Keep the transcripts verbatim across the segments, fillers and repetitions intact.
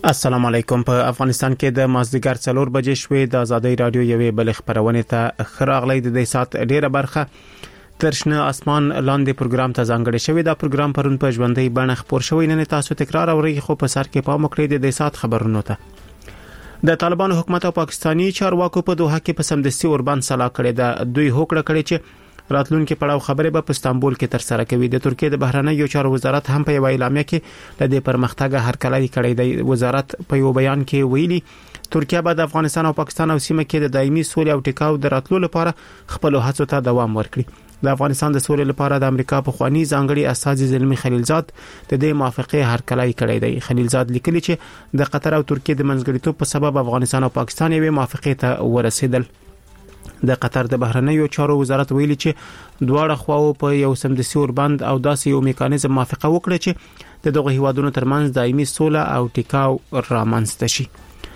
السلام علیکم. په افغانستان کې د مازدیګر څلور بجې شوې د ازادي رادیو یوې بل خبرونه ته خراغلی د دې سات ډیره برخه ترشنه اسمان لاندې پروګرام ته ځانګړی شوی. دا پروګرام پرون په ژوندۍ بڼه خبر شوی. نن تاسو تکرار اورئ خو په سر کې پام وکړئ د دې سات خبرونو ته. د طالبانو حکومت او پاکستانی چارواکو په دوحه کې په سمدستي اوربند سلا کړی دا دوی هوکړه کړی چې راتلونکي پړاو خبره به په استانبول کې تر سره کوي. د ترکیه د بهرنیو چارو وزارت هم په یو اعلامیه کې د دې پرمختګ هرکلی کړی دی. وزارت په یو بیان کې ویلي ترکیه به د افغانستان او پاکستان او سیمه کې د دایمي سولې او ټیکاو د راتلو لپاره خپل هڅو ته دوام ورکړي. د افغانستان د سولې لپاره د امریکا په خواني ځانګړي استاذ زلمی خلیلزاد د دې موافقه هرکلی کړی دی. خلیلزاد لیکلي چې د قطر او ترکیه د منځګړیتوب په سبب افغانستان او پاکستان یې موافقه ته ورسېدل. د قطر د بهرنیو چارو وزارت ویلي چې دواړه خواو په یو سمدستي اوربند او داسې یو میکانیزم موافقه وکړه چې د دغه هیوادونو ترمنځ دایمي سوله او ټیکاو رامنځته شي.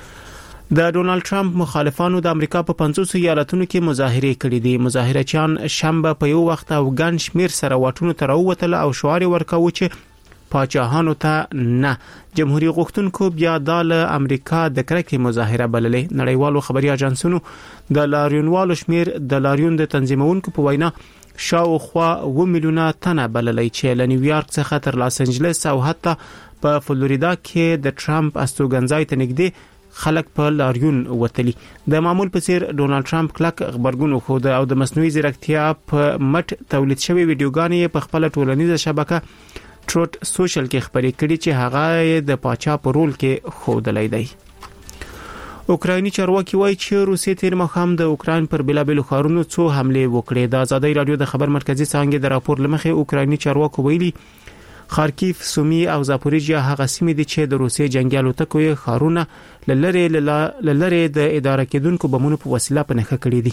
د ډونالد ټرمپ مخالفانو د امریکا په پنځوس ایالتونو کې مظاهره کړې دي. مظاهرچیان شنبه په یو وخت او ګڼ شمیر سره واټونو ته راووتل او شعار ورکاوه چې پاچاهانو ته نه. جمهوریت غوښتونکو بیا د امریکا د کرکې مظاهره بللې. نړیوالو خبري اژانسونو د لاریونوالو شمیر د لاریون د تنظیمونکو په وینا شاوخوا و میلیونه تنه بللې چې له نیویارک څخه تر لاس انجلس او حتی په فلوریدا کې د ټرمپ استوګنځای ته نږدې خلک په لاریون وتلی. د معمول په څیر ډونالد ټرمپ کلک خبرګون خو او د مصنوعي ځیرکتیا په مټ تولید شوی ویډیوګانې په خپل ټولنیزه شبکه ټروت سوشل کې خبرې کړي چې هغه د پاچا په رول کې خودلې دی. اوکرایني چارواکي وایي چې روسیې تیر مخام د اوکران پر بلابل ښارونو څو حمله وکړې. د ازادي رادیو د خبر مرکزی څنګه د راپور لمخې اوکرایني چارواکو ویلي خارکیف، سومي او زاپوریژیا هغه سیمې دي چې د روسیې جنگي الوتکو یې ښارونه للری للری د اداره کېدونکو بمونو په وسیله په نخښه کړې دي.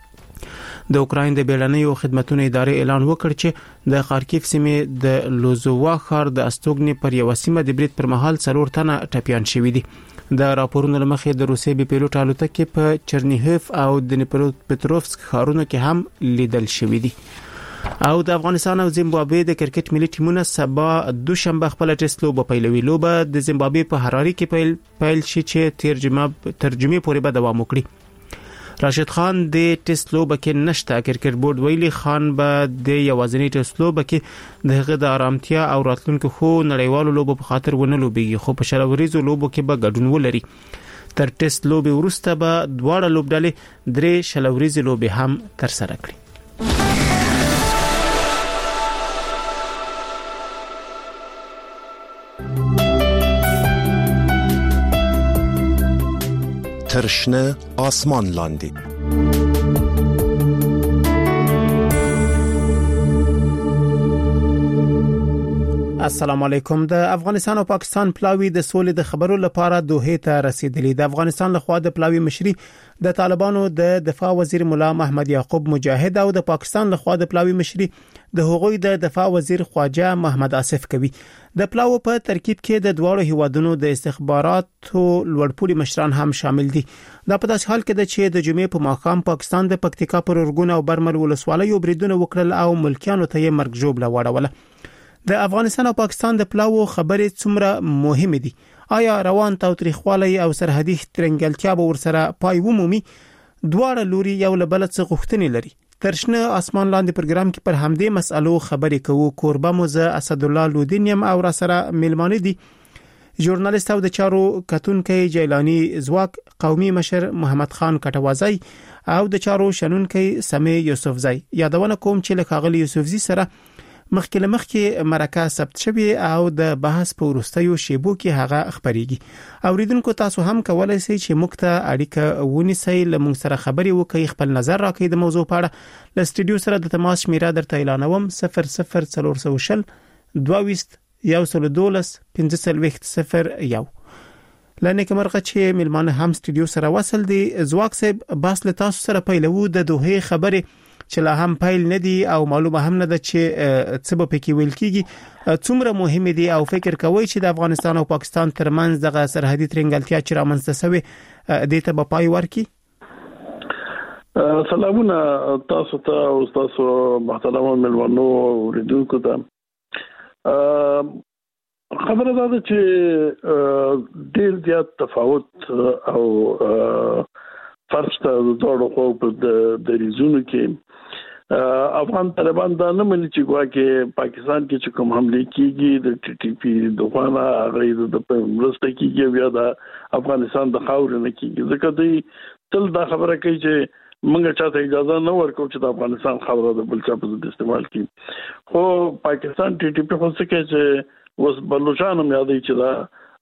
د اوکراین د بیړنیو خدماتو ادارې اعلان وکړ چې د خارکیف سیمې د لوزووا ښار د استوګنې پر یو سیمه د برید پر مهال څلور تنه ټپيان شوي دي. د راپورونو لمخې د روسیې بي پیلوټ الوتکې په چرنیهف او د نیپروپتروفسک ښارونو کې هم لیدل شوي دي. او د افغانستان او زیمبابوې د کرکټ ملي ټیمونه سبا دوشنبه خپل ټیسټ لوبه پیلوي. لوبه د زیمبابوې په حراري کې پیل پیل شي چې ترجمه ترجمه پورې به دوام وکړي. راشد خان د ټیسټ لوبه کې نشته. کرکټ بورډ ویلي خان به د یوازینی ټیسټ لوبه کې د هغه د آرامتیا او راتلونکو خو نړیوالو لوبو په خاطر ونه لوبيږي، خو په شلوريزو لوبو کې به ګډون ولري. تر ټیسټ لوبه وروسته به دواړه لوبډلې درې شلوريزي لوبې هم تر سره کړي. ترشنه آسمان لاندی. السلام علیکم. د افغانستان او پاکستان پلاوی د سولې د خبرو لپاره دوحه ته رسیدلی. د افغانستان لخوا د پلاوی مشري د طالبانو د دفاع وزیر مولا محمد یعقوب مجاهد او د پاکستان لخوا د پلاوی مشري د هغوی د دفاع وزیر خواجه محمد آصف کوي. د پلاو په ترکیب کې د دوړو هیوادونو د استخباراتو لوړپوړي مشران هم شامل دي. دا په داسې حال کې ده چې د جمعې په ماښام پاکستان د پکتیکا پر ورګون او برمل ولسوالۍ بریدونه وکړل او ملکیانو ته یې مرګ جوړه وړوله. د افغانستان او پاکستان د پلاو خبرې څومره مهمه دي؟ آیا روان تاوتریخوالی او سرحدي ترنګلتیا به ورسره پای ومومي؟ دواړه لوري یو له بل څخه غوښتنې لري. ترشنه اسمان لاندې پروګرام کې پر همدې مسالو خبرې کوو. کوربه موزه اسد الله لودینیم او را سره ملمانه دي ژورنالیست او د چارو کتونکي جیلانی زواک، قومي مشر محمد خان کټوازی او د چارو شنونکي سمي یوسفزی. یادونه کوم چې له خاغلی یوسفزی سره مخکې لمخکې مرکه ثبت شوی او د بحث په وروستیو شیبو کې هغه خبريږي. اوریدونکو تاسو هم کولای شئ چې موږ ته اړیکه ونیسئ، له موږ سره خبري وکړئ، خپل نظر راکړئ د موضوع په اړه. له سټډیو سره د تماس شمیره درته اعلانوم صفر صفر څلور سو شل دوه یو سل دولس پنځه سلويخت صفر یو. لنه کومرغه چې ملمانه هم سټډیو سره وصل دي. زواک صاحب باس له تاسو سره پیلو د دوه خبره چې لا هم پایل نه دي او معلومه هم نه ده چې څه به پکې ویل کیږي. څومره مهمه دي او فکر کوي چې د افغانستان او پاکستان ترمنځ دغه سرحدي ترنګلتیا چې رامنځته شوی د ته په پای ورکی؟ سلامونه تاسو ته او تاسو محترم ملمنو اوریدونکو ته. خبره ده چې ډېر زیات تفاوت او فرق ته د دوړو خو په د ریزونو کې افغان طالبان دا نه مني چې ګواکې پاکستان کې چې کوم حمله کیږي د ټي ټي پی د خوانا هغه د مرسته کیږي بیا د افغانستان د خاور نه کیږي ځکه دوی تل دا خبره کوي چې موږ چاته اجازه نه ورکو چې د افغانستان خاور د بل چا په ضد استعمال کړي خو پاکستان ټي ټي پی خو څه کوي چې وس بلوچستان هم یادې چې دا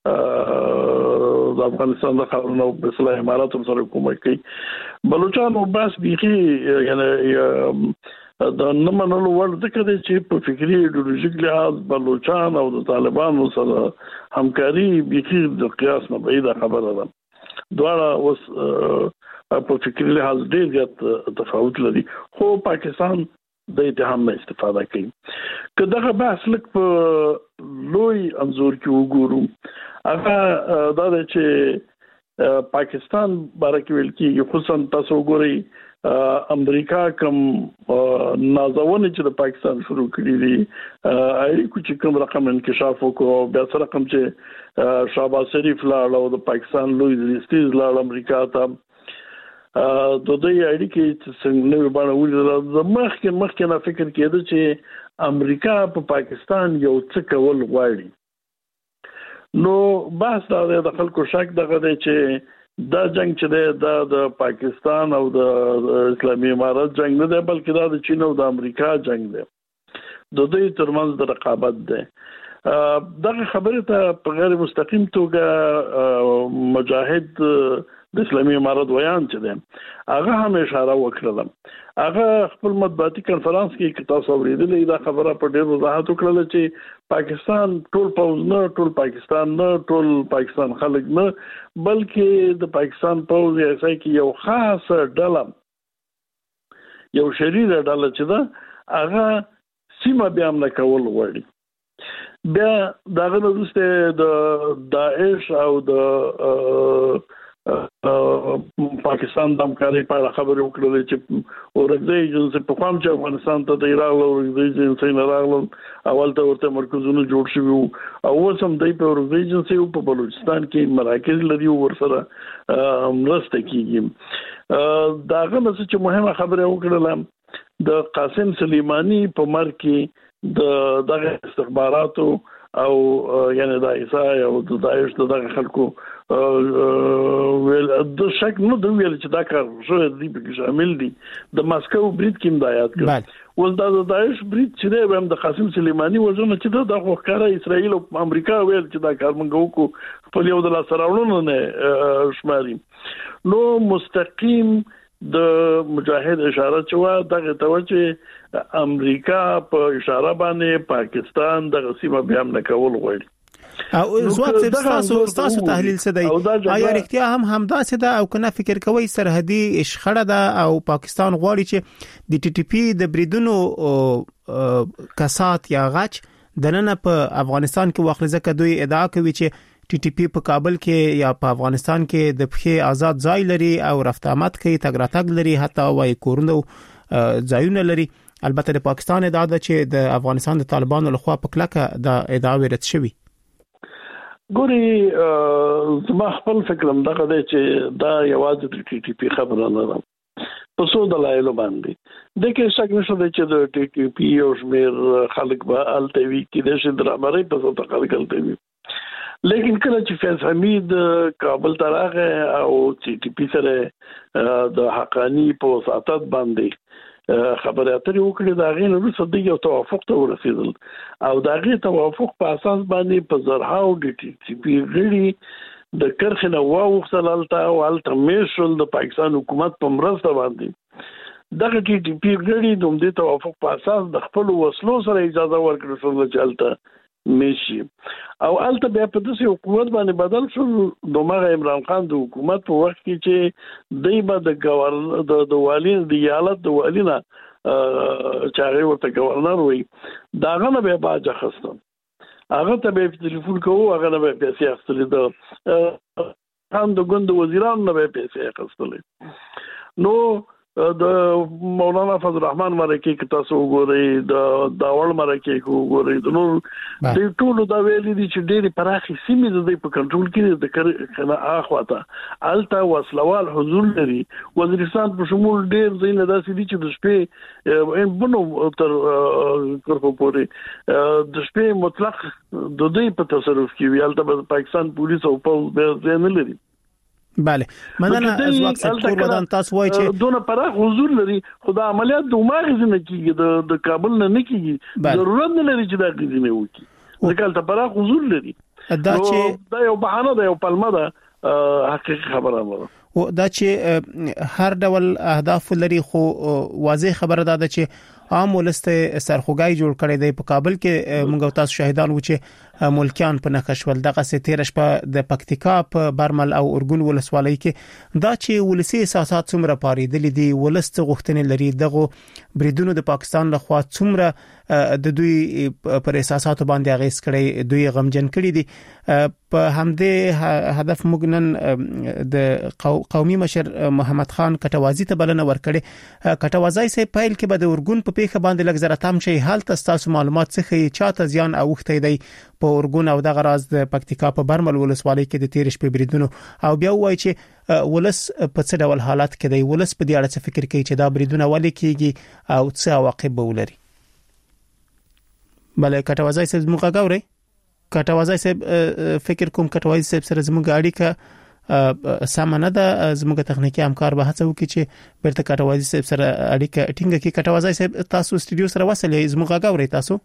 د افغانستان د خاور نو په اصلاح امارات سره کومه کوي بلوچستان او بس بيخي یعنی د نمنلو ورته کړي چې په فکری ایدئولوژیک لحاظ بلوچستان او د طالبانو سره همکاري بيخي د قیاس نه بعیده خبره ده دواړه وس په فکری لحاظ ډېر زیات تفاوت لري خو پاکستان د اتهام نه استفاده کوي که دغه بحث لک په لوی انزور کې وګورو هغه دا چې پاکستان بارکه ویل کې خصوصا تاسو وګورئ امریکا کوم نازونه چې د پاکستان شروع کړی دي اړیکو چې کوم رقم انکشاف وکړو بیا سره کوم چې شهباز شریف لاړ او د پاکستان لوی رئیس لاړ امریکا ته د دې اړیکې چې څنګه نو باندې ولیدل د مخکې مخکې نه فکر کېده چې امریکا په پا پاکستان یو څه کول غواړي نو بحث دا د خلکو شک دغه دی چې دا جنگ چې دا د پاکستان او د اسلامي امارات جنگ نه دی بلکې دا د چین او د امریکا جنگ دی د دوی ترمنځ د رقابت دی دغه خبره ته په غیر مستقیم توګه مجاهد د اسلامي امارات ویان چې ده هغه هم اشاره وکړه هغه خپل مطبوعاتي کانفرنس کې تاسو اوریدلې دا خبره په ډېر وضاحت وکړه چې پاکستان ټول پوز نه ټول پاکستان نه ټول پاکستان خلک نه بلکې د پاکستان پوز یې ځای کې یو خاص ډله یو شریره ډله چې ده هغه سیمه بیا نه کول غواړي بیا دغه وروسته د داعش او د پاکستان د همکارۍ په اړه خبرې وکړلې چې ورغلي چې په کوم چې افغانستان ته د عراق او ورغلي چې نه راغلل اول ته ورته مرکزونه جوړ شوي او اوس هم د په ورغلي چې په بلوچستان کې مراکز لري ورسره مرسته کیږي داغه څه چې مهمه خبره وکړله د قاسم سلیمانی په مر کې د دغه استخباراتو او یعنی د عیسی او د داعش دغه خلکو ویل د شک نو د ویل چې دا کار شوی دی په شامل دي د ماسکو برید کې مدایات کړ ول دا د داعش برید چې دی هم د قاسم سلیمانی وژنه چې د خوخکاره اسرائیل او امریکا ویل چې دا کار موږ وکړو په یو د لاسراوړونو نه شماري نو مستقیم د مجاهد اشاره چوا دغه توجه امریکا په اشاره باندې پاکستان د غسیمه بیا نه کول غواړي او زوات تاسو تاسو تحلیل څه دی آیا اړتیا هم همدا څه ده او کنه فکر کوي سرحدي شخړه ده او پاکستان غواړي چې د ټي ټي پی د بریدونو کسات یا غچ دنه په افغانستان کې واخلي ځکه دوی ادعا کوي چې ټي ټي پی په کابل کې یا په افغانستان کې د پخې آزاد ځای لري او رفت آمد کوي تګ راتګ لري حتی وايي کورونو ځایونه لري البته د پاکستان ادعا ده چې د افغانستان د طالبانو لخوا په کلکه د ادعا ورت شوی ګوري زما خپل فکر هم دغه دی چې دا یوازې د ټي ټي پی خبره نه ده په څو دلایلو باندې د کې شک نشته چې د ټي ټي پی او شمیر خلک به الټوي کې د شي درامري په څو خلک الټوي لیکن کله چې فیض حمید کابل ته راغی او ټي ټي پی سره د حقانی په وساتت باندې خبرې اترې وکړې دا غي نو څه د یو توافق ته ورسېدل او دا غي توافق په اساس باندې په زرهاو د ټي ټي پی غړي د کرخنه واوختل الته او الته میشل د پاکستان حکومت په مرسته باندې دغه ټي ټي پی غړي د دې توافق په اساس د خپل وسلو سره اجازه ورکړل شو چې الته میشي او الته بیا په داسې حکومت باندې بدل شو دومره عمران خان د حکومت په وخت کې چې دای په د گورنر د والین د ایالت د والینا چې هغه ورته گورنر وي داغه نه به باج خستم هغه ته به ټلیفون کوو هغه نه به پیسې اخستلې ده هم د ګوند وزیران نه به پیسې اخستلې نو د مولانا فضل الرحمن مرکه کې تاسو وګورئ د داول مرکه کې وګورئ د نور د ټولو دا ویلي دي چې ډېری پراخي سیمې د په کنټرول کې د کنه اخواته التا وسلوال حضور لري وزیرستان په شمول ډېر ځینې داسې دي چې د شپې ان بنو تر کورپو پورې د شپې مطلق د دوی په تصرف کې وی التا پاکستان پولیس او په ځین لري. بله مننه ځواک سکتور ودان تاسو وایي چې دونه پراخ حضور لري خدای عملیات د ماغز نه کیږي د د کابل نه نه کیږي ضرورت نه لري چې دا کیږي نه وکی ځکه ته پراخ حضور لري دا چې دا یو بهانه ده یو پلمه ده حقیقت خبره ده او دا چې هر ډول اهداف لري خو واضح خبره ده چې عام ولسته سرخوګای جوړ کړي دی په کابل کې موږ تاسو شاهدان و چې ملکیان په نخښول دغه ستیر شپه د پکتیکا په برمل او اورګون ولسوالۍ کې دا چې ولسی اساسات څومره پاریدل دي ولست غوښتنې لري دغه بریدونو د پاکستان لخوا څومره د دوی پر اساساتو باندې اغیز کړي دوی غمجن کړي دي په همدې هدف موږ نن د قومي مشر محمد خان کټوازی ته بلنه ورکړي کټوازی سه پایل کې به د اورګون په پیخه باندې لګ زره تام شي حالت تاسو معلومات څخه چاته زیان اوخته دی په اورګون او دغه راز د پکتیکا په برمل ولسوالۍ کې د تیر شپې بریدونو او بیا وایي چې ولس په څه ډول حالات کې دی ولس په دې اړه څه فکر کوي چې دا بریدونه ولې کیږي او څه عواقب به ولري. بله کټوازی صاحب موږ غواړي کټوازی صاحب فکر کوم کټوازی صاحب سره زموږ اړیکه سامانه ده زموږ تخنیکی همکار به هڅه وکړي چې بیرته کټوازی صاحب سره اړیکه ټینګه کړي. کټوازی صاحب تاسو استودیو سره وصلې زموږ غواړي تاسو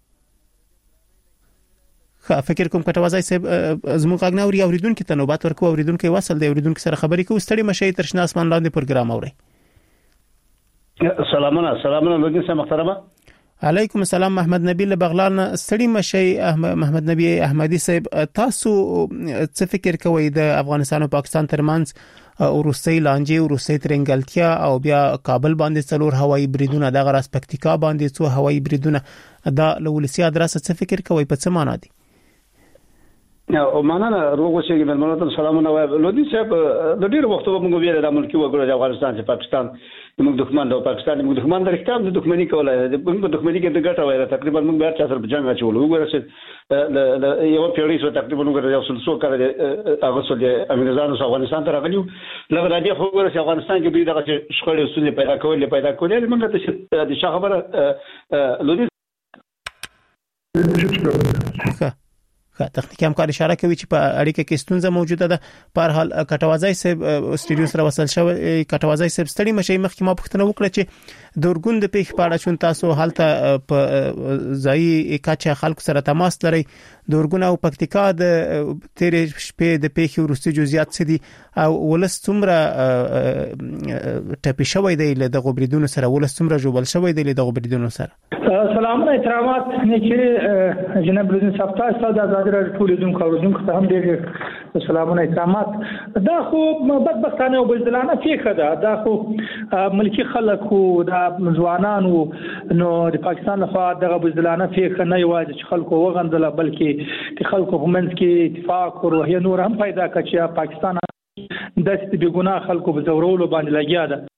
فکر کوم کټوازی صاحب زموږ غناوري اوریدونکو ته نوبت ورکو اوریدونکو وصل دی اوریدونکو سره خبرې کوو ستړي مشه ترشنا اسمان لاندې پروګرام اوري. سلامونه سلامونه لوګي سم محترمه علیکم السلام محمد نبی له بغلان ستړي مشه محمد نبی احمدی صاحب تاسو څه فکر کوئ د افغانستان او پاکستان ترمنځ روسي لانجه او روسي ترنګلتیا او بیا کابل باندې څلور هوایي بریدونه د غراس پکتیکا باندې څو هوایي بریدونه دا لولسی ادرس څه فکر کوئ په څه معنی دي؟ او معنا روغ شي د ملت سلامونه لودي صاحب د ډیر وخت په موږ ویل د ملکی وګړو د افغانستان چې پاکستان موږ دښمن د پاکستان موږ دښمن د ریښتیا د دښمنی کولای د موږ دښمنی کې د ګټه وایي تقریبا موږ بیا چې سره په جنگ اچول وګورئ چې د یو پیړۍ سره تقریبا موږ یو څل څو کړه هغه څول د امریکانو افغانستان ته راغلیو لکه راځي خو وګورئ چې افغانستان کې دوی دغه شخړې سولې پیدا کولې پیدا کولې موږ ته د شخبره لودي تخنیکی همکار اشاره کوي چې په اړیکه کې ستونزه موجوده ده. په هر حال کټوازی صاحب استودیو سره وصل شو. کټوازی صاحب ستړي مشه مخکې ما پوښتنه وکړه چې د اورګون د پیښ په اړه چون تاسو حالت په ځای کاچا خلکو سره تماس لري د اورګون او پکتیکا د تیر شپې د پیښ ورستي جزئیات څه دي او ولس څومره ټپي شوی دی له دغه بریدونو سره ولس څومره جوړل شوی دی له دغه بریدونو سره؟ سلام احترامات چې جناب رضا صاحب تاسو د آزاد ټول دونکو اوردونکو ته هم ډېر سلامونه احترامات. دا خو بدبختانه او بزدلانه فکر ده دا خو ملکی خلکو دا ځوانانو نو د پاکستان لخوا دغه بزدلانه فکر نه یوازې چې خلکو وغندل بلکې د خلکو په منځ کې اتفاق او روحیه نور هم پیدا کړي چې پاکستان د ست بګناه خلکو په زورولو باندې لګیا ده.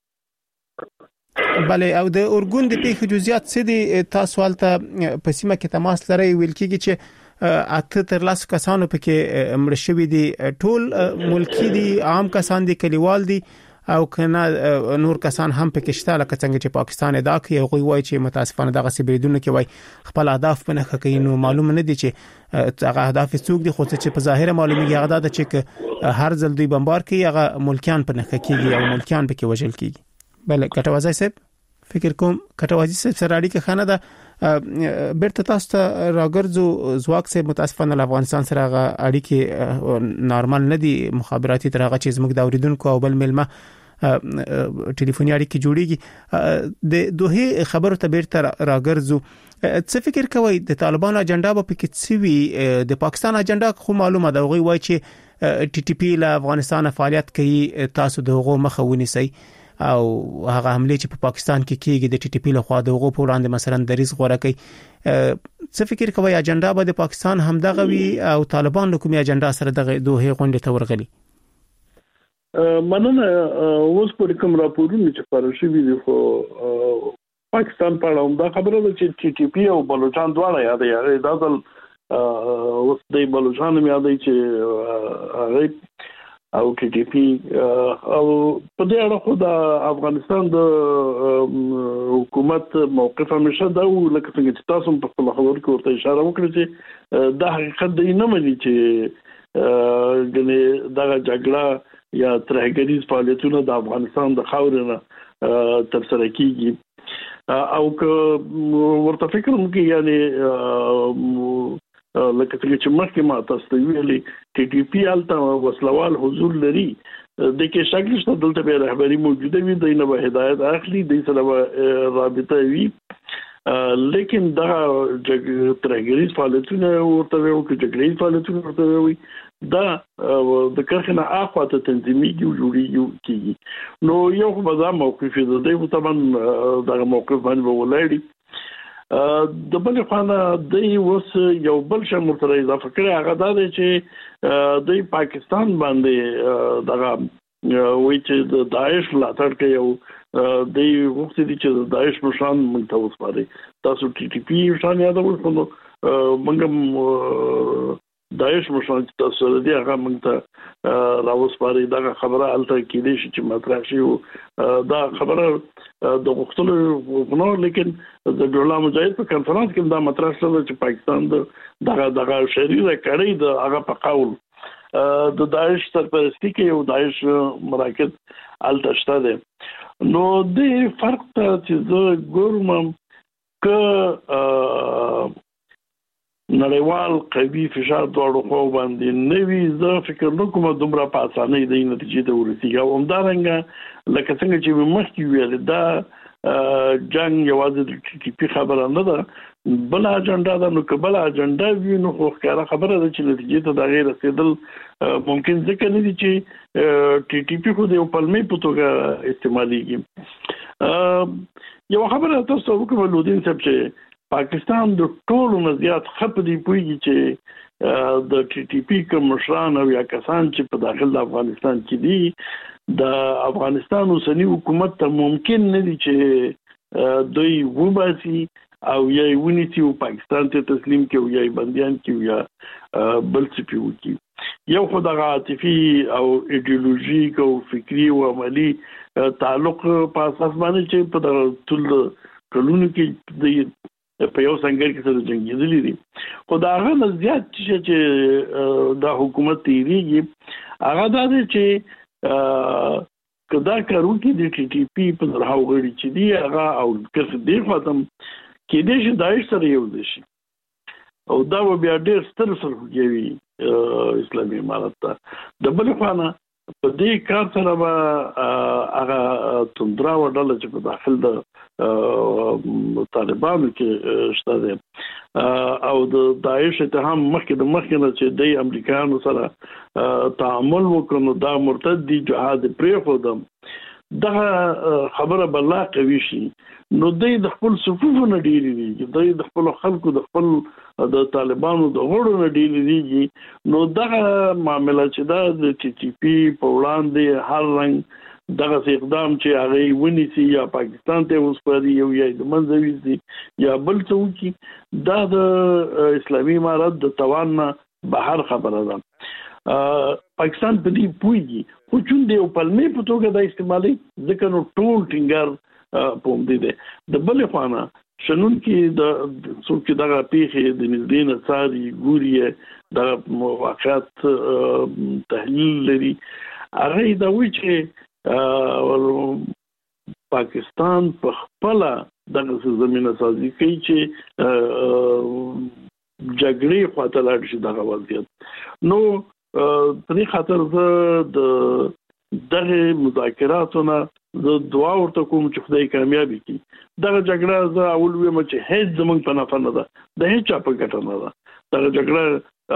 بله او د اورګون د پیښو جزئیات څه دي تاسو حالته په سیمه کې تماس لري ویل کېږي چې اته تر لاس کسانو پکې مړ شوي دي ټول ملکی دي عام کسان دي کلیوال دي او کنه نور کسان هم پکې شته لکه څنګه چې پاکستان ادا کوي او وایي چې متاسفانه دغه سیبریدونه کې وایي خپل اهداف په نخښه کوي نو معلومه نه دي چې هغه اهداف څوک دي خو چې په ظاهر معلومیږي هغه دا چې هر ځل دوی بمبار کوي هغه ملکیان په نخښه کیږي او ملکیان پکې وژل کیږي. بله کټوازی صاحب فکر کوم کټوازی صاحب سره اړیکه خانه ده بیرته تاسو ته راګرځو ځواک صاحب متاسفانه له افغانستان سره اړیکه نارمل نه دي مخابراتي تر هغه چې زموږ د اوریدونکو او بل ملما ټلیفوني اړیکې جوړیږي د دوه خبرو ته بیرته راګرځو. څه فکر کوئ د طالبانو اجنډا په کې څه وی د پاکستان اجنډا خو معلومه ده غوي وای چې ټي ټي پی له افغانستان فعالیت کوي تاسو دغه مخه ونیسئ او هغه حمله چې په پا پاکستان کې کیږي د ټي ټي پی له خوا دغه په وړاندې مثلا دریز غوړه کوي څه فکر کوي اجنډا به د پاکستان همدغه وي او طالبان له کومي اجنډا سره دغه دوه غونډه ته ورغلي؟ مننه اوس په کوم راپورونه چې خبر شوي دي خو پاکستان په اړه هم دا خبره ده چې ټي ټي پی او بلوچستان دواړه یاد یې دا ځل اوس د بلوچستان هم یاد چې هغه او ټي ټي پی او په دې اړه خو د افغانستان د حکومت موقف همیشه دا و لکه څنګه چې تاسو په خپل خبرو کې ورته اشاره وکړه چې دا حقیقت دی نه مني چې ګنې دا جګړه یا ترهګریز فعالیتونه د افغانستان د خاورې نه تر سره کیږي او که ورته فکر وکړي یعنی لکه څنګه چې مخکې ما تاسو ته ویلي ټي ټي پی الته وسلوال حضور لري د کې شکل شته دلته به رهبری موجوده وي د نه به هدایت اخلي د سره رابطه وي لیکن دا ترهګریز فعالیتونه ورته وي او جګړې فعالیتونه ورته وي دا د کرخنه اخواته تنظیمي جوړیږي کیږي نو یو په ځا موقف دی د طبعا دا موقف باندې ولاړی د بل خانه د وس یو بل شمول مرتضی اضافه کړی هغه دا دی چې د پاکستان باندې دغه وایي چې د داعش لاتړ کوي او د وخت دي چې د داعش مشان منتوس پاره تاسو ټي ټي پی شان یادول نو موږ داعش مشان تاسو د دې هغه موږ ته راوس پاره دا خبره الته کېدې چې مطرح شي دا خبره د وختونو نو لیکن د ډولا مجاهد په کانفرنس کې دا مطرح شوه چې پاکستان دغه دغه شریره کړی د هغه په قول د داعش سرپرستی کې یو داعش مراکز الته شته دي نو د فرق چې زه ګورم ک نړیوال قوي فشار دوړو خو باندې نوې زه فکر نکوم دومره په اسانه دی نتیجې ته ورسیږي او همدارنګه لکه څنګه چې مخکې ویل دا جنگ یوازې د ټي ټي پی خبره نه ده بل اجنډا ده نو کبل اجنډا وی نو خو ښکاره خبره ده چې نتیجې ته دا غیر رسیدل ممکن ځکه نه دي چې ټي ټي پی خو د یو پلمې په توګه استعماليږي یو خبره تاسو وکړو لودین صاحب چې پاکستان د ټولو مزيات خپ دی پويږي چې د ټي ټي پی کوم مشران او یا کسان چې په داخل د افغانستان کې دي د افغانستان اوسنی حکومت ته ممکن نه دي چې دوی وباسي او یا ونیسي او پاکستان ته تسلیم کړي او یا بنديان کړي یا بل څه پیوږي یو خدای عاطفي او ایدئولوژیک او فکری او عملی تعلق په اساس باندې چې په ټول کلونو کې د په یو څنګه کې سره جنگیدلی دي خو دا هغه زیات چې د حکومت تیریږي هغه دا دی چې کدا کارو کې د ټي ټي پی په راو غړي چې دی هغه او کس دی ختم کې دې چې داعش سره یو دي شي او دا بیا ډېر ستر سره کوي اسلامي امارت ته د بل خانه په دې کار سره به هغه تندرا وډل چې په داخل د طالبانو کې شته دي او د داعش اتهام مخکې د مخکې نه چې د امریکایانو سره تعامل وکړو دا مرتد دي جهاد پرې خودم دا خبره بلا کوي شي نو د خپل صفوفو نه ډیری دي د خپل خلکو د خپل د طالبانو د غړو نه ډیری دي نو دا معاملې چې دا د ټي ټي پی په وړاندې هر رنګ دغه اقدام چې هغه ونیسي یا پاکستان ته وسپاري یو یا د منځوي دي یا بل څه وکي دا د اسلامي امارت د توان بهر خبره ده پاکستان په دې پويږي خو چون دی په لمې په توګه د استعمالي ځکه نو ټول ټینګر پوم دي د بل خوانه شنون کې د څوک دغه پیخي د نږدې نه ساري ګوري د واقعات تحلیل لري هغه دا وی چې پاکستان په خپل دغه زمينه سازي کوي چې جګړې خاطر لاړ شي دغه وضعیت نو په دې خاطر د دغه مذاکراتونه د دعا ورته کوم چې خدای کامیابی کړي دغه جګړه زه اول ویم چې هیڅ زمونږ په نفع نه ده د هیڅ چا په ګټه نه ده دغه جګړه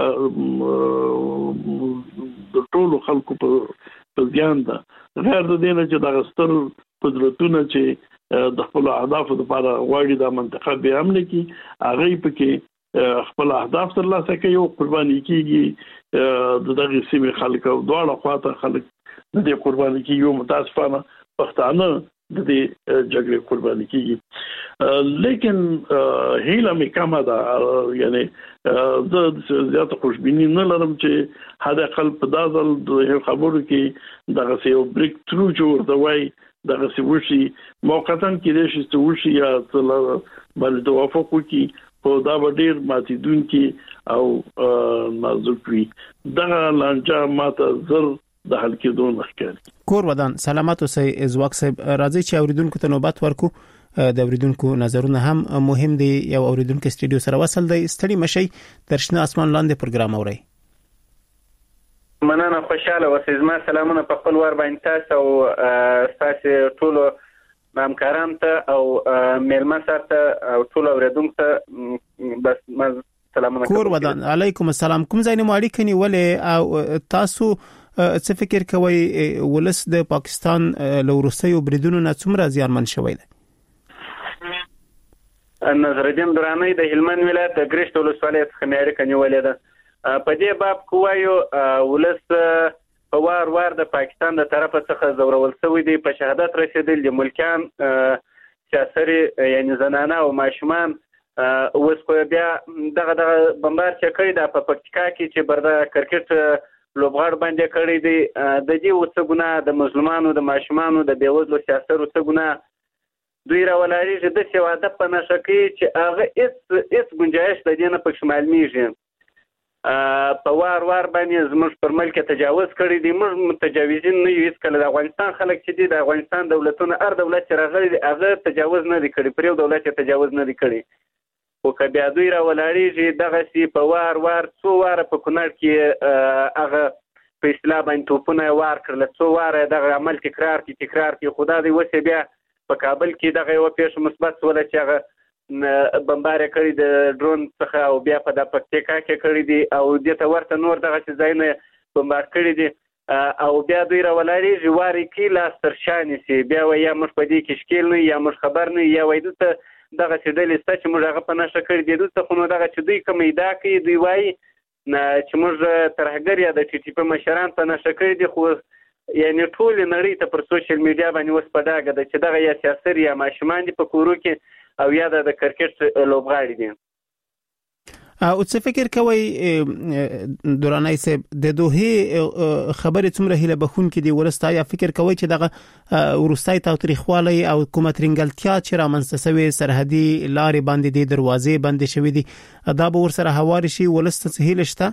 د ټولو خلکو په ځان ده غیر د دې نه چې دغه ستر قدرتونه چې د خپل اهدافو لپاره غواړي د منطقه به امن کې هغه پکې خپل اهداف ترلاسه کوي او قرباني کیږي د دغه سیمې خلک او دواړه خواته خلک د دې قرباني کیږي. متاسفانه پښتانه د دې جګړې قرباني کیږي، لیکن هیله مې کمه ده. یعنی زه زیاته خوشبیني نه لرم چې حد اقل په دازل د خبرو کې دغه یو بریک تھرو جوړ دی وای دغه څه وشي موقتا کې د شي وشي یا بل توافق وکي په دا ډیر ماتیدونکي او نازک وي. دغه لانجه ماته زر د حل کېدو مخکې. کور ودان سلامات اوسئ ازواق صاحب، راځي چې اوریدونکو ته نوبت ورکو. د اوریدونکو نظرونه هم مهم دي. یو اوریدونکو سټډیو سره وصل دی، ستړي مشي ترشنه اسمان لاندې پروګرام اوري. مننه، خوشاله اوسئ. زما سلامونه په خپل ور باندې تاسو او تاسو ټول همکاران ته او میلمه سره او ټول اوریدونکو ته بس ما سلامونه. کور ودان علیکم السلام. کوم ځای نه ماړی کني ولې او تاسو څه فکر کوي ولس د پاکستان له روسیو بریدونو نه څومره زیانمن شوی دی؟ نظرالدین درانی د هلمند ولایت د ګرشت ولسوالۍ څخه مې اړیکه نیولې ده. په دې باب کوایو ولس په وار وار د پاکستان د طرفه څخه زورول شوی دی، په شهادت رسیدل دي ملکان سیاسري یعنی زنانه او ماشومان. اوس خو بیا دغه دغه بمبار چې کړی دا په پکتیکا کې چې برده کرکټ لوبغاړ باندې کړی دی، د دې وڅ ګناه د مظلومانو د ماشومانو د بیوزلو سیاسرو څه ګناه دوی راولاري د څه واده په نشه کې چې هغه هیڅ هیڅ گنجائش د دې نه په شمال میږي. په وار وار باندې زموږ پر ملک تجاوز کړی دی. موږ متجاوزین نه یو، کله د افغانستان خلک چې دي د افغانستان دولتونه هر دولت چې راغلی دی هغه تجاوز نه دی کړی، پر یو دولت تجاوز نه دی کړی. او که بیا دوی راولاري دغه سی په وار وار څو واره په کونړ کې هغه په اصطلاح باندې توپونه وار کړل، څو واره دغه عمل تکرار کی تکرار کی خدا دې وسه بیا په کابل کې دغه یو پیښه مثبت ولا چې هغه بمبار کړی د ډرون څخه او بیا په د پکتیکا کې کړی دی او د ته ورته نور دغه ځایونه بمبار کړی دی او بیا دوی راولاري جواري کې لاس ترشانې سي بیا ویا مش په دې کې شکیل نه یا مش خبر نه یا وای دته دغه چې د لیست چې موږ هغه په نشه کړی دی دته خو نو دغه چې دوی کوم ایدا کوي دوی وای نه چې موږ ترهګر یا د ټي ټي پی مشران په نشه کړی دي، خو یعنی ټول نړۍ ته پر سوشل میډیا باندې وس پداګه د چې دغه یا سیاسي یا ماشومان دي په کورو کې او یا د کرکټ لوبغاړي دي. او څه فکر کوي دورانای صاحب د دوه خبرې څومره هله بخون کې دی ورستا یا فکر کوي چې دغه ورستای تاریخوالي او حکومت رنګلتیا چې را منسسوي سرحدي لارې باندې د دروازې باندې شوې دي دا به ور سره هواري شي ولست څه هله شته؟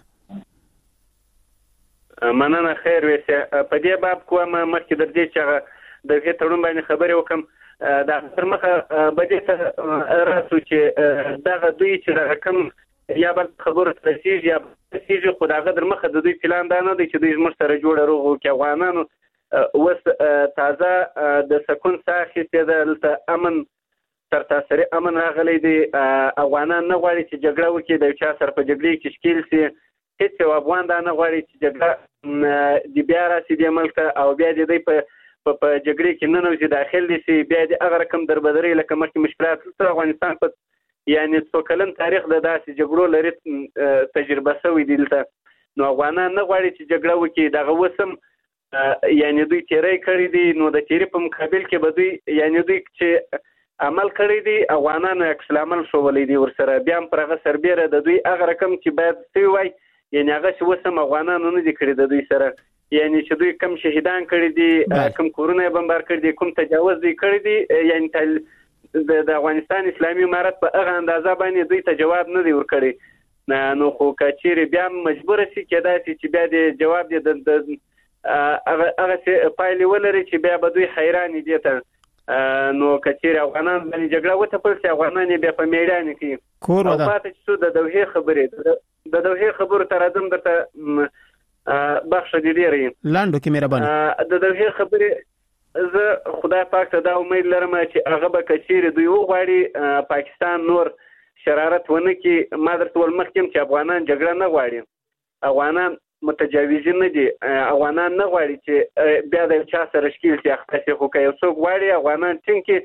مننه، خیر وسه. په دې باب کوم مخکې د دې چې د هغه تړون باندې خبرې وکم دا تر مخه بده ته راسو چې دغه دوی چې رقم یا بل خبره ترسیج یا ترسیج خداغه در مخه د دوی پلان دا نه دی چې دوی زموږ سره جوړ روغو کې افغانانو وس تازه د سکون ساخي چې د امن تر تاسو امن راغلی دی. افغانان نه غواړي چې جګړه وکړي د چا سره په جګړه کې شکیل سي، هیڅ یو افغان دا نه غواړي چې جګړه دی بیا راسي د ملک او بیا د دې په په جګړه کې نه نوځي داخل دي سي بیا د هغه رقم دربدري لکه مخکې مشکلات تر افغانستان په یعنی څو کلن تاریخ د داسې جګړو لري تجربه شوې دي دلته. نو افغانان نه غواړي چې جګړه وکړي دغه وسم یعنی دوی تیرې کړی دي نو د تیرې په مقابل کې به دوی یعنی دوی چې عمل کړی دي افغانانو عکس العمل شولې دي ورسره بیا پر هغه سربېره د دوی هغه رقم چې باید سی وای یعنی هغه څه وسم افغانانو نه دي کړی د دوی سره، یعنی چې دوی کم شهیدان کړی دي کم کورونه بمبار کړی دي کوم تجاوز دي کړی دي یعنی د افغانستان اسلامي امارت په هغه اندازه باندې دوی ته جواب نه دی ورکړی. نو خو کچېری بیا مجبور شي کېدای شي چې بیا د جواب دی د هغه هغه پایلې ولري چې بیا به دوی حیران دي ته. نو کچېری افغانان باندې جګړه وته پر سي افغانان بیا په میدان کې کور ودا پاتې شو د دوه خبرې د دوه خبرو تر ادم درته بخښ دي لري لاندو کې مهرباني د دوه خبرې زه خدای پاک ته دا امید لرم چې هغه به کچېری دوی وغواړي پاکستان نور شرارت ونه کې ما درته ول مخکې چې افغانان جګړه نه غواړي، افغانان متجاوزین نه دي، افغانان نه غواړي چې بیا د چا سره شکیل شي اخته خو که یو څوک غواړي افغانان څنګه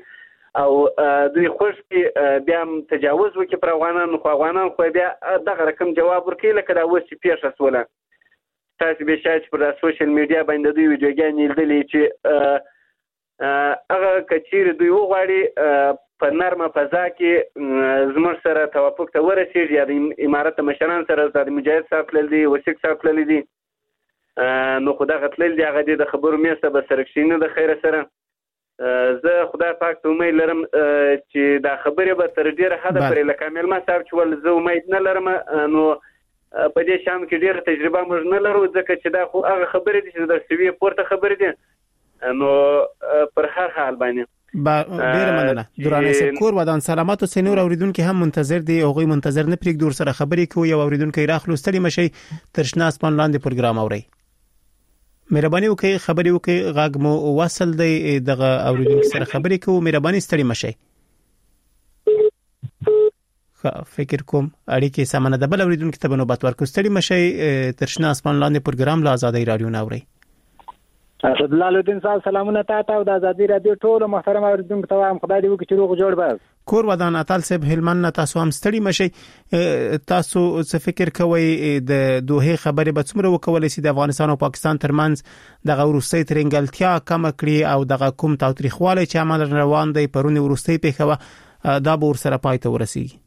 او دوی خوش کې بیا تجاوز وکړي پر افغانانو، خو افغانان خو بیا دغه رقم جواب ورکړي لکه دا اوس چې پیښه شوله. تاسو به شاید پر سوشل میډیا باندې دوی ویډیوګانې لیدلې چې هغه کچیر دوی وغواړي په نرمه فضا کې زموږ سره توافق ته ورسېږي، یا د امارت مشران سره د مجاهد صاحب تللی دي، وثیق صاحب تللی دي، نو خو دغه تلل دي هغه د خبرو میسته به سره کښېنه د خیره سره. زه خدای پاک ته امید لرم چې دا خبرې به تر ډېره حده پورې لکه میلمه صاحب چې ول زه امید نه لرم، نو په دې شان کې ډېره تجربه موږ نه لرو، ځکه چې دا خو هغه خبرې دي چې د سوي پورته خبرې دي، نو پر هر حال باندې با ډیره مننه. درانه صاحب کور ودان سلامات او سنور اوریدونکو هم منتظر دي، او غوي منتظر نه پریک دور سره خبرې کوي. یو اوریدونکو راخلو ستړي مشي ترشنا اسمان لاندې پروګرام اوري، مهرباني وکړئ خبرې وکړئ، غاګ مو وصل دی دغه اوریدونکو سره خبرې کوو، مهرباني ستړي مشي. فکر کوم اړیکې سمنه د بل اوریدونکو ته بنوبت ورکو. ستړي مشي ترشنا اسمان لاندې پروګرام لا آزادۍ رادیو ناوري. اسد الله لودین صاحب سلامونه تاسو او د آزادۍ رادیو ټول محترم اوریدونکو ته وایم خدای دې وکړي چې روغ جوړ بس. کور ودان اتل صاحب هلمند تاسو هم ستړي مشي، تاسو څه فکر کوئ د دوه خبرې به څومره وکولای شي د افغانستان او پاکستان ترمنځ دغه ورستۍ ترنګلتیا کم کړي او دغه کوم تاوتریخوالی چې عمل روان دی پرونی ورستۍ پیښه دا به ور سره پای ته ورسیږي؟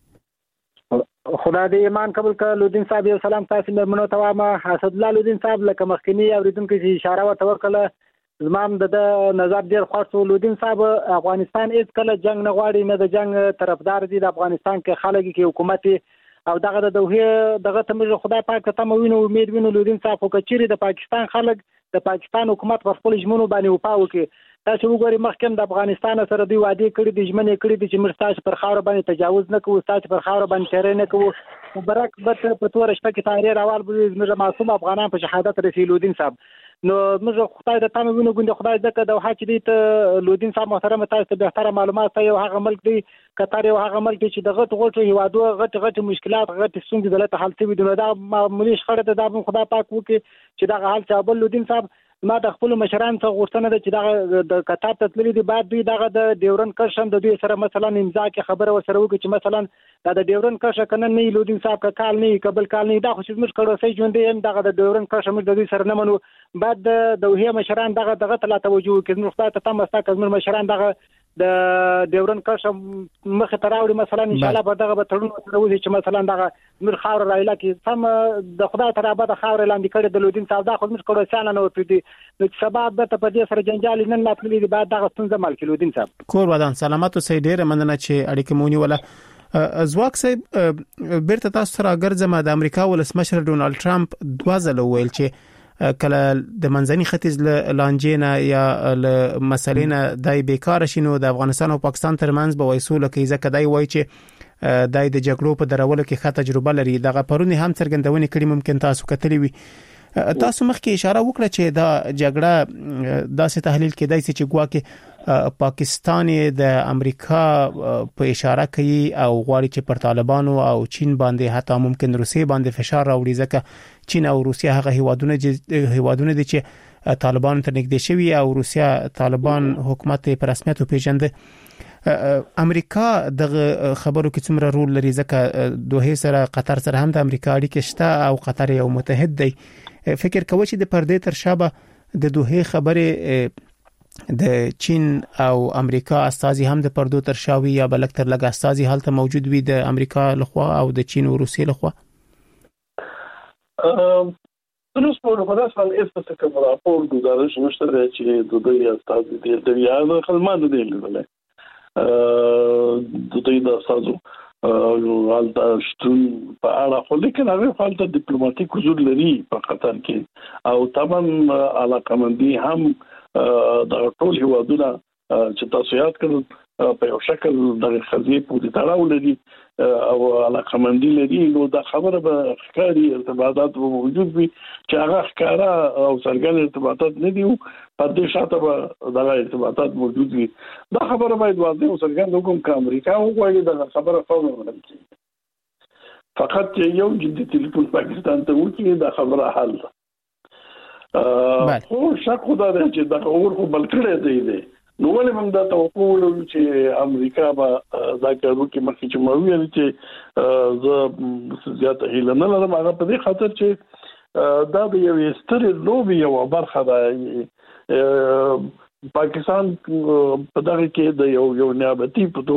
خدای دې ایمان قبول کړي. لودین صاحب یو سلام تاسو مېرمنو ته وایم. اسد الله لودین صاحب لکه مخکنی اوریدونکو چې اشاره ورته وکړه زمام د نظر ډیر خوښ. لودین صاحب افغانستان هیڅ کله جنگ نه غواړي، نه د جنگ طرفدار دي. د افغانستان کې خلک کې حکومت او دغه د دوه دغه تمه خدای پاک ته مو وینو امید وینو. لودین صاحب خو کچېری د پاکستان خلک د پاکستان حکومت پر خپل ژمنو باندې وپاو کې تاسو وګورئ مخکې د افغانستان سره دوی وعده کړې دي، ژمنې کړې دي چې موږ تاسو پر خاور باندې تجاوز نه کوو، تاسو پر خاور باندې تیرې نه کوو. مبارک به په تور شپه کې تاریخ راوال به موږ معصوم افغانان په شهادت رسي. لودین صاحب نو موږ خدای د تاسو وینو ګوند خدای دغه د حق دي ته لودین صاحب محترم تاسو ته به تر معلومات ته یو هغه ملک دی قطر، یو هغه ملک چې دغه غټو هیوادو غټ غټ مشکلات غټ ستونزې دلته حل شوي دي. دا معمولی شخړه ده، دا خدای پاک وکړي چې دغه حل شي. بل لودین صاحب ما د خپل مشران څخه غوښتنه ده چې دغه د قطر ته تللی دي بعد دوی دغه د ډیورن کرشن د دوی سره مثلا امضا کې خبره ورسره وکړي چې مثلا دا د ډیورن کرشن کنه نه لودین صاحب کال نه قبل کال نه دا خو چې موږ کړو سې ژوند دی دغه د ډیورن کرشن موږ د دوی سره نه منو. بعد د دوه مشران دغه دغه ته لا توجه وکړي نو خدای ته تم مستا کوم مشران دغه د ډیورن کرشن مخ ته راوړي مثلا ان شاء الله به دغه به تړون سره وځي چې مثلا دغه موږ خاور رایلا کې سم د خدای تر ابد خاور لاندې کړي د لودین صاحب دا خو موږ کړو سانه نو پدې نو سبب به په دې سره جنجال نه لاتلې دي. بعد دغه ستونزه مال کې لودین صاحب کور ودان سلامات او سې ډېر مننه چې اړیکه مونږ ولا ازواک صاحب بیرته تاسو سره ګرځم. د امریکا ولسمشر ډونالد ټرمپ دوه ځله ویل چې کله د منځني ختیځ ل لانجینا یا ل مسلینه دای بیکار شینو د افغانستان او پاکستان ترمنځ به وایسول کې ځکه دای وای چې دای د جګړو په درولو کې ښه تجربه لري. دغه پرونی هم څرګندونه کړي ممکن تاسو کتلی وي. تاسو مخکې اشاره وکړه چې دا جګړه داسې تحلیل کېدای شي چې ګواکې پاکستان د امریکا په اشاره کوي او غواړي چې پر طالبانو او چین باندې حتی ممکن روسیې باندې فشار راوړي ځکه چین او روسیه هغه هیوادونه هیوادونه دي چې طالبان ته نږدې شوي او روسیه طالبان حکومت په رسمیت پیژنده. امریکا دغه خبرو کې څومره رول لري ځکه دوه سره قطر سره هم د امریکا اړیکې شته او قطر یو متحد دی. فکر کوي چې د پردې تر شابه د دوه خبرې د چین او امریکا استازي هم د پردو تر شاوي یا بلک تر لګ استازي حالت موجود وي د امریکا لخوا او د چین او روسیې لخوا. ام نو سپور په داس باندې استه کوم راپور گزارش نشته چې د دوی استازي د دې د خلمان دي له د دوی د استازو او حالت شتون په اړه خو لیکن هغه حالت ډیپلوماټیک حضور لري په قطر کې او طبعا علاقمندي هم د ټول هیوادونو چې تاسو یاد کړئ په یو شکل د خزي پورې تړاو لري او علاقمندي لري. نو دا خبره به ښکاري ارتباطات موجود وي چې هغه ښکارا او څرګند ارتباطات نه دي په دې شاته به دا ارتباطات موجود وي. دا خبره باید واضح او څرګند وکړم چې امریکا وایي دا خبره فورا ونل کیږي فقط یو جدي ټلیفون پاکستان ته وکړي دا خبره حل ده. خو شک خدا دې چې دا اور خو بل کړی دی نو ولې موږ دا توقع ولرو چې امریکا به دا کارو کې مخکې چې مو ویل چې زه زیاته هیله نه لرم هغه په دې خاطر چې دا د یو سترې لوبې یو برخه ده. پاکستان په دغه کې د یو یو نیابتي په